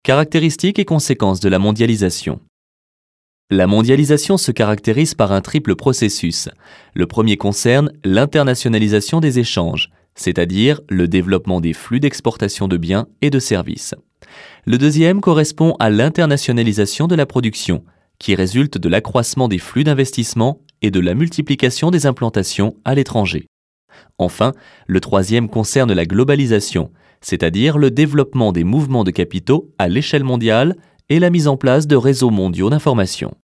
Caractéristiques et conséquences de la mondialisation. La mondialisation se caractérise par un triple processus. Le premier concerne l'internationalisation des échanges, c'est-à-dire le développement des flux d'exportation de biens et de services. Le deuxième correspond à l'internationalisation de la production, qui résulte de l'accroissement des flux d'investissement et de la multiplication des implantations à l'étranger. Enfin, le troisième concerne la globalisation, c'est-à-dire le développement des mouvements de capitaux à l'échelle mondiale et la mise en place de réseaux mondiaux d'information.